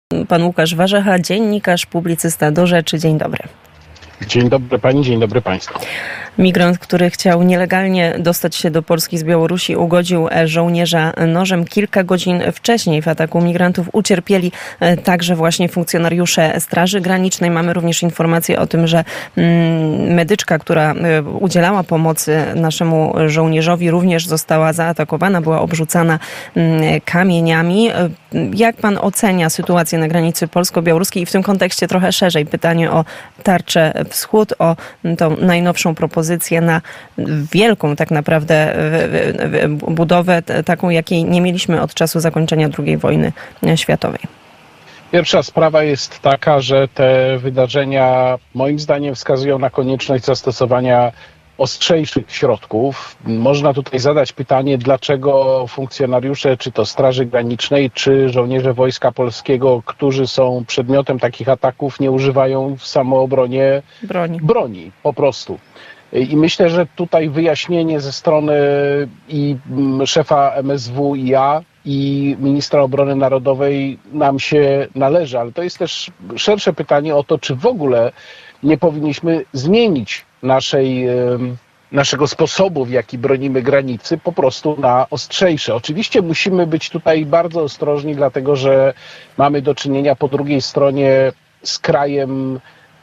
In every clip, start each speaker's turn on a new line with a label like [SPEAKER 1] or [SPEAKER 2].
[SPEAKER 1] Pan Łukasz Warzecha, dziennikarz, publicysta Do Rzeczy. Dzień dobry.
[SPEAKER 2] Dzień dobry pani, dzień dobry państwu.
[SPEAKER 1] Migrant, który chciał nielegalnie dostać się do Polski z Białorusi, ugodził żołnierza nożem. Kilka godzin wcześniej w ataku migrantów ucierpieli także właśnie funkcjonariusze Straży Granicznej. Mamy również informację o tym, że medyczka, która udzielała pomocy naszemu żołnierzowi, również została zaatakowana, była obrzucana kamieniami. Jak pan ocenia sytuację na granicy polsko-białoruskiej i w tym kontekście trochę szerzej pytanie o tarczę Wschód, o tą najnowszą propozycję na wielką tak naprawdę budowę, taką jakiej nie mieliśmy od czasu zakończenia II wojny światowej?
[SPEAKER 2] Pierwsza sprawa jest taka, że te wydarzenia moim zdaniem wskazują na konieczność zastosowania ostrzejszych środków. Można tutaj zadać pytanie, dlaczego funkcjonariusze, czy to Straży Granicznej, czy żołnierze Wojska Polskiego, którzy są przedmiotem takich ataków, nie używają w samoobronie broni po prostu. I myślę, że tutaj wyjaśnienie ze strony i szefa MSWiA i ministra obrony narodowej nam się należy, ale to jest też szersze pytanie o to, czy w ogóle nie powinniśmy zmienić naszego sposobu, w jaki bronimy granicy, po prostu na ostrzejsze. Oczywiście musimy być tutaj bardzo ostrożni, dlatego że mamy do czynienia po drugiej stronie z krajem,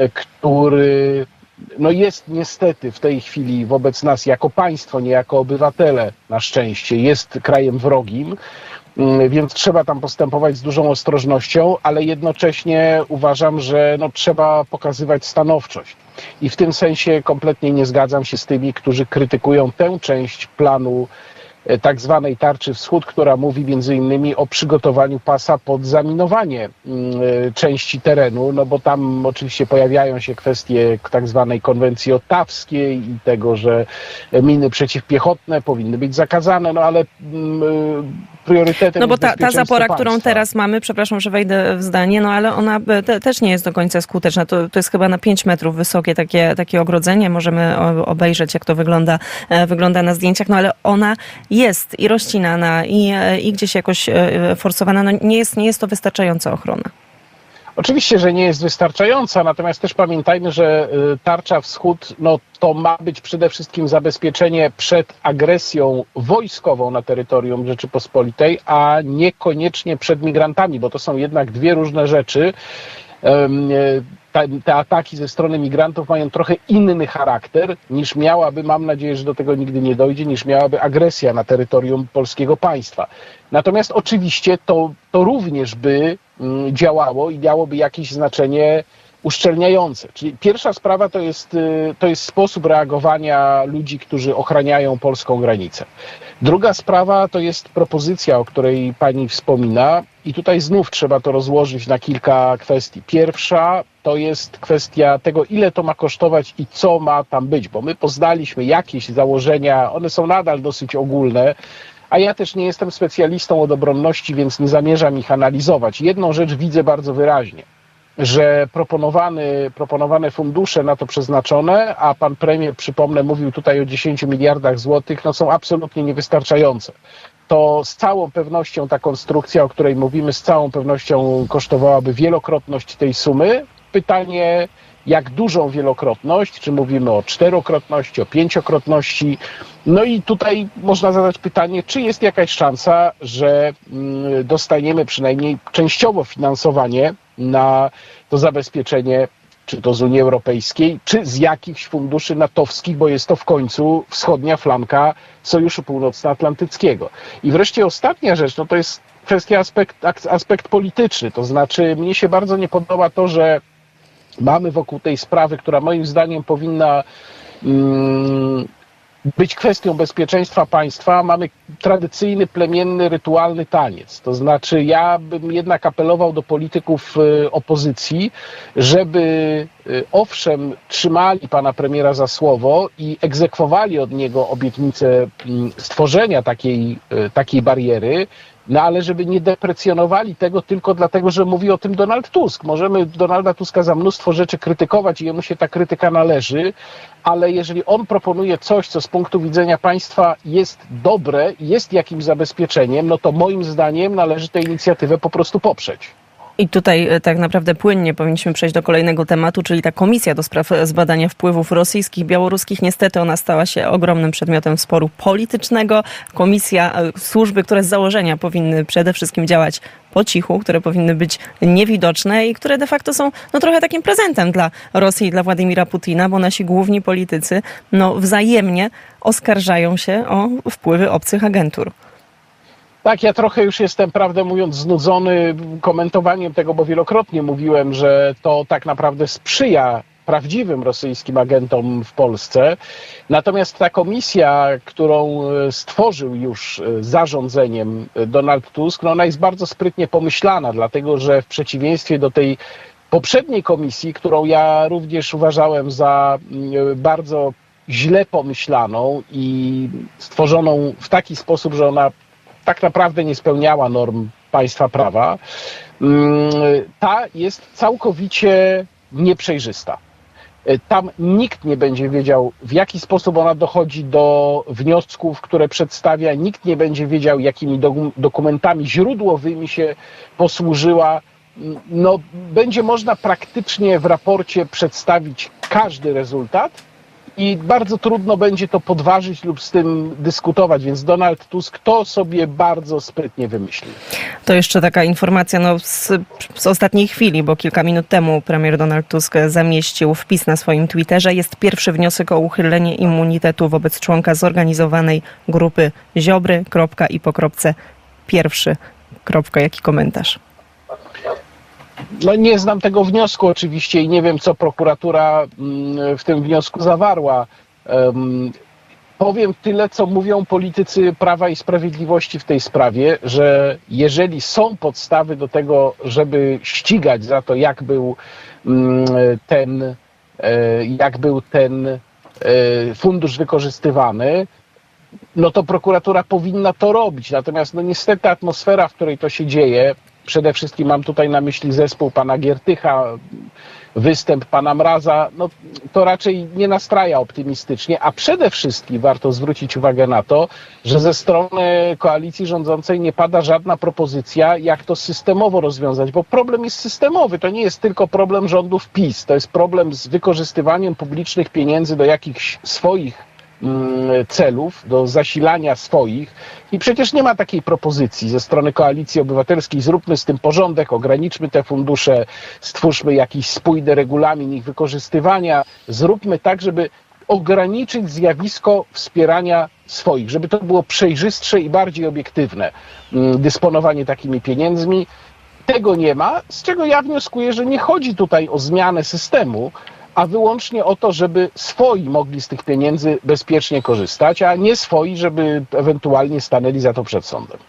[SPEAKER 2] który jest niestety w tej chwili wobec nas jako państwo, nie jako obywatele, na szczęście, jest krajem wrogim, więc trzeba tam postępować z dużą ostrożnością, ale jednocześnie uważam, że trzeba pokazywać stanowczość. I w tym sensie kompletnie nie zgadzam się z tymi, którzy krytykują tę część planu tak zwanej tarczy Wschód, która mówi między innymi o przygotowaniu pasa pod zaminowanie części terenu, bo tam oczywiście pojawiają się kwestie tak zwanej konwencji ottawskiej i tego, że miny przeciwpiechotne powinny być zakazane, ale priorytetem
[SPEAKER 1] bo
[SPEAKER 2] jest
[SPEAKER 1] ta zapora,
[SPEAKER 2] państwa.
[SPEAKER 1] którą teraz mamy, przepraszam, że wejdę w zdanie, ale ona też nie jest do końca skuteczna. To jest chyba na 5 metrów wysokie takie ogrodzenie. Możemy obejrzeć, jak to wygląda na zdjęciach, ale ona jest i rozcinana, i gdzieś jakoś forsowana. Nie jest to wystarczająca ochrona.
[SPEAKER 2] Oczywiście, że nie jest wystarczająca, natomiast też pamiętajmy, że tarcza Wschód to ma być przede wszystkim zabezpieczenie przed agresją wojskową na terytorium Rzeczypospolitej, a niekoniecznie przed migrantami, bo to są jednak dwie różne rzeczy. Te ataki ze strony migrantów mają trochę inny charakter niż miałaby, mam nadzieję, że do tego nigdy nie dojdzie, niż miałaby agresja na terytorium polskiego państwa. Natomiast oczywiście to również by działało i miałoby jakieś znaczenie uszczelniające. Czyli pierwsza sprawa to jest sposób reagowania ludzi, którzy ochraniają polską granicę. Druga sprawa to jest propozycja, o której pani wspomina i tutaj znów trzeba to rozłożyć na kilka kwestii. Pierwsza to jest kwestia tego, ile to ma kosztować i co ma tam być, bo my poznaliśmy jakieś założenia, one są nadal dosyć ogólne, a ja też nie jestem specjalistą od obronności, więc nie zamierzam ich analizować. Jedną rzecz widzę bardzo wyraźnie, że proponowane fundusze na to przeznaczone, a pan premier, przypomnę, mówił tutaj o 10 miliardach złotych, są absolutnie niewystarczające. To z całą pewnością ta konstrukcja, o której mówimy, z całą pewnością kosztowałaby wielokrotność tej sumy. Pytanie, jak dużą wielokrotność, czy mówimy o 4-krotności, o 5-krotności. I tutaj można zadać pytanie, czy jest jakaś szansa, że dostaniemy przynajmniej częściowo finansowanie na to zabezpieczenie, czy to z Unii Europejskiej, czy z jakichś funduszy natowskich, bo jest to w końcu wschodnia flanka Sojuszu Północnoatlantyckiego. I wreszcie ostatnia rzecz, to jest kwestia aspekt polityczny. To znaczy, mnie się bardzo nie podoba to, że mamy wokół tej sprawy, która moim zdaniem powinna być kwestią bezpieczeństwa państwa, mamy tradycyjny, plemienny, rytualny taniec. To znaczy ja bym jednak apelował do polityków opozycji, żeby owszem trzymali pana premiera za słowo i egzekwowali od niego obietnicę stworzenia takiej bariery, ale żeby nie deprecjonowali tego tylko dlatego, że mówi o tym Donald Tusk. Możemy Donalda Tuska za mnóstwo rzeczy krytykować i jemu się ta krytyka należy, ale jeżeli on proponuje coś, co z punktu widzenia państwa jest dobre, jest jakimś zabezpieczeniem, to moim zdaniem należy tę inicjatywę po prostu poprzeć.
[SPEAKER 1] I tutaj tak naprawdę płynnie powinniśmy przejść do kolejnego tematu, czyli ta komisja do spraw zbadania wpływów rosyjskich, białoruskich. Niestety ona stała się ogromnym przedmiotem sporu politycznego. Komisja, służby, które z założenia powinny przede wszystkim działać po cichu, które powinny być niewidoczne i które de facto są trochę takim prezentem dla Rosji i dla Władimira Putina, bo nasi główni politycy wzajemnie oskarżają się o wpływy obcych agentur.
[SPEAKER 2] Tak, ja trochę już jestem, prawdę mówiąc, znudzony komentowaniem tego, bo wielokrotnie mówiłem, że to tak naprawdę sprzyja prawdziwym rosyjskim agentom w Polsce. Natomiast ta komisja, którą stworzył już zarządzeniem Donald Tusk, ona jest bardzo sprytnie pomyślana, dlatego że w przeciwieństwie do tej poprzedniej komisji, którą ja również uważałem za bardzo źle pomyślaną i stworzoną w taki sposób, że ona tak naprawdę nie spełniała norm państwa prawa, ta jest całkowicie nieprzejrzysta. Tam nikt nie będzie wiedział, w jaki sposób ona dochodzi do wniosków, które przedstawia, nikt nie będzie wiedział, jakimi dokumentami źródłowymi się posłużyła. Będzie można praktycznie w raporcie przedstawić każdy rezultat, i bardzo trudno będzie to podważyć lub z tym dyskutować, więc Donald Tusk to sobie bardzo sprytnie wymyślił.
[SPEAKER 1] To jeszcze taka informacja z ostatniej chwili, bo kilka minut temu premier Donald Tusk zamieścił wpis na swoim Twitterze. Jest pierwszy wniosek o uchylenie immunitetu wobec członka zorganizowanej grupy Ziobry, i po kropce pierwszy, jaki komentarz?
[SPEAKER 2] Nie znam tego wniosku oczywiście i nie wiem, co prokuratura w tym wniosku zawarła. Powiem tyle, co mówią politycy Prawa i Sprawiedliwości w tej sprawie, że jeżeli są podstawy do tego, żeby ścigać za to, jak był ten fundusz wykorzystywany, to prokuratura powinna to robić. Natomiast niestety atmosfera, w której to się dzieje, przede wszystkim mam tutaj na myśli zespół pana Giertycha, występ pana Mraza, to raczej nie nastraja optymistycznie, a przede wszystkim warto zwrócić uwagę na to, że ze strony koalicji rządzącej nie pada żadna propozycja, jak to systemowo rozwiązać, bo problem jest systemowy, to nie jest tylko problem rządów PiS, to jest problem z wykorzystywaniem publicznych pieniędzy do jakichś swoich celów, do zasilania swoich i przecież nie ma takiej propozycji ze strony Koalicji Obywatelskiej, zróbmy z tym porządek, ograniczmy te fundusze, stwórzmy jakiś spójny regulamin ich wykorzystywania, zróbmy tak, żeby ograniczyć zjawisko wspierania swoich, żeby to było przejrzystsze i bardziej obiektywne dysponowanie takimi pieniędzmi. Tego nie ma, z czego ja wnioskuję, że nie chodzi tutaj o zmianę systemu, a wyłącznie o to, żeby swoi mogli z tych pieniędzy bezpiecznie korzystać, a nie swoi, żeby ewentualnie stanęli za to przed sądem.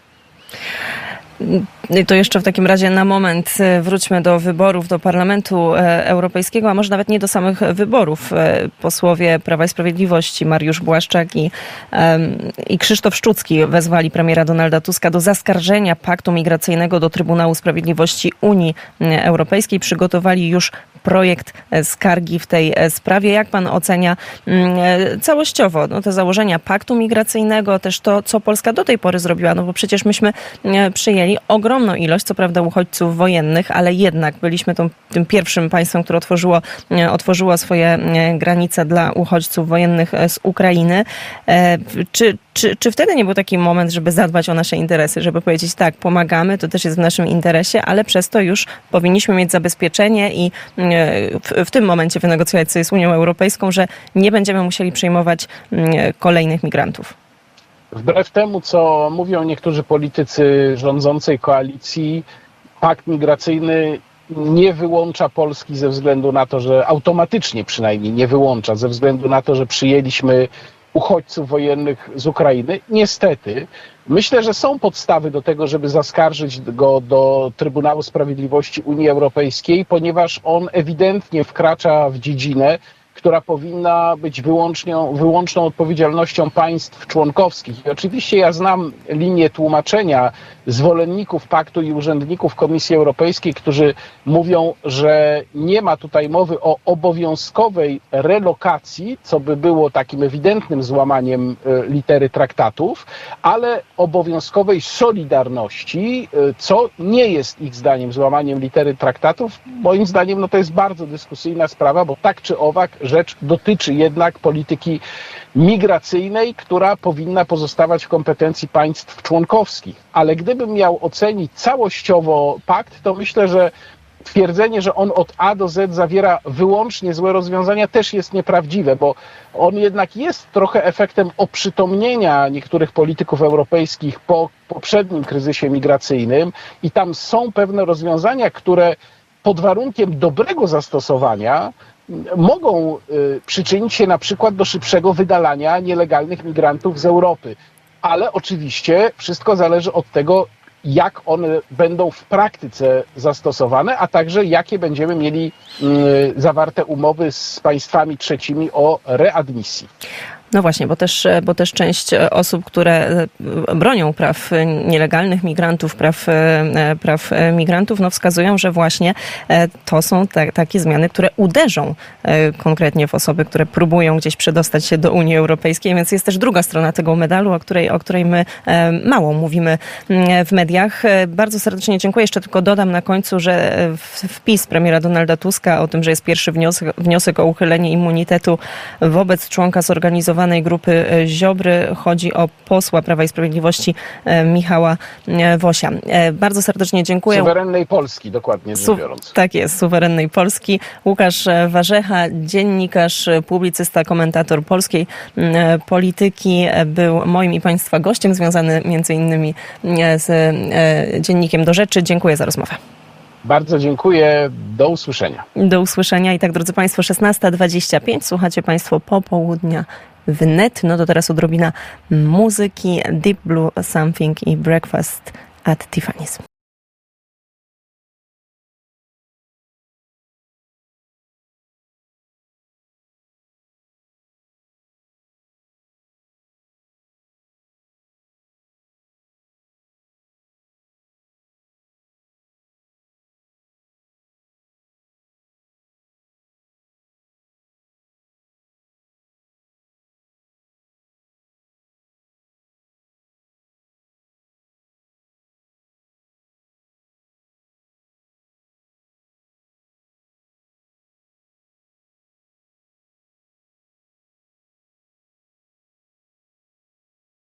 [SPEAKER 1] To jeszcze w takim razie na moment wróćmy do wyborów do Parlamentu Europejskiego, a może nawet nie do samych wyborów. Posłowie Prawa i Sprawiedliwości Mariusz Błaszczak i Krzysztof Szczucki wezwali premiera Donalda Tuska do zaskarżenia paktu migracyjnego do Trybunału Sprawiedliwości Unii Europejskiej. Przygotowali już projekt skargi w tej sprawie. Jak pan ocenia całościowo te założenia paktu migracyjnego, też to, co Polska do tej pory zrobiła? Bo przecież myśmy przyjęli ogromną ilość, co prawda uchodźców wojennych, ale jednak byliśmy tym pierwszym państwem, które otworzyło swoje granice dla uchodźców wojennych z Ukrainy. Czy wtedy nie był taki moment, żeby zadbać o nasze interesy, żeby powiedzieć tak, pomagamy, to też jest w naszym interesie, ale przez to już powinniśmy mieć zabezpieczenie i w tym momencie wynegocjować sobie z Unią Europejską, że nie będziemy musieli przyjmować kolejnych migrantów?
[SPEAKER 2] Wbrew temu, co mówią niektórzy politycy rządzącej koalicji, pakt migracyjny nie wyłącza Polski ze względu na to, że automatycznie przynajmniej nie wyłącza, ze względu na to, że przyjęliśmy uchodźców wojennych z Ukrainy. Niestety, myślę, że są podstawy do tego, żeby zaskarżyć go do Trybunału Sprawiedliwości Unii Europejskiej, ponieważ on ewidentnie wkracza w dziedzinę, która powinna być wyłączną odpowiedzialnością państw członkowskich. I oczywiście ja znam linię tłumaczenia zwolenników paktu i urzędników Komisji Europejskiej, którzy mówią, że nie ma tutaj mowy o obowiązkowej relokacji, co by było takim ewidentnym złamaniem litery traktatów, ale obowiązkowej solidarności, co nie jest ich zdaniem złamaniem litery traktatów. Moim zdaniem to jest bardzo dyskusyjna sprawa, bo tak czy owak rzecz dotyczy jednak polityki migracyjnej, która powinna pozostawać w kompetencji państw członkowskich. Ale gdybym miał ocenić całościowo pakt, to myślę, że twierdzenie, że on od A do Z zawiera wyłącznie złe rozwiązania, też jest nieprawdziwe, bo on jednak jest trochę efektem oprzytomnienia niektórych polityków europejskich po poprzednim kryzysie migracyjnym i tam są pewne rozwiązania, które pod warunkiem dobrego zastosowania mogą przyczynić się na przykład do szybszego wydalania nielegalnych migrantów z Europy. Ale oczywiście wszystko zależy od tego, jak one będą w praktyce zastosowane, a także jakie będziemy mieli zawarte umowy z państwami trzecimi o readmisji.
[SPEAKER 1] No właśnie, bo też część osób, które bronią praw nielegalnych migrantów, praw migrantów, wskazują, że właśnie to są takie zmiany, które uderzą konkretnie w osoby, które próbują gdzieś przedostać się do Unii Europejskiej, więc jest też druga strona tego medalu, o której my mało mówimy w mediach. Bardzo serdecznie dziękuję. Jeszcze tylko dodam na końcu, że wpis premiera Donalda Tuska o tym, że jest pierwszy wniosek o uchylenie immunitetu wobec członka zorganizowanej grupy Ziobry. Chodzi o posła Prawa i Sprawiedliwości Michała Wosia. Bardzo serdecznie dziękuję.
[SPEAKER 2] Suwerennej Polski, dokładnie rzecz biorąc.
[SPEAKER 1] Tak jest, suwerennej Polski. Łukasz Warzecha, dziennikarz, publicysta, komentator polskiej polityki, był moim i Państwa gościem, związany między innymi z Dziennikiem Do Rzeczy. Dziękuję za rozmowę.
[SPEAKER 2] Bardzo dziękuję. Do usłyszenia.
[SPEAKER 1] Do usłyszenia. I tak, drodzy Państwo, 16:25. Słuchacie Państwo Popołudnia wnet. No to teraz odrobina muzyki. Deep Blue Something i Breakfast at Tiffany's.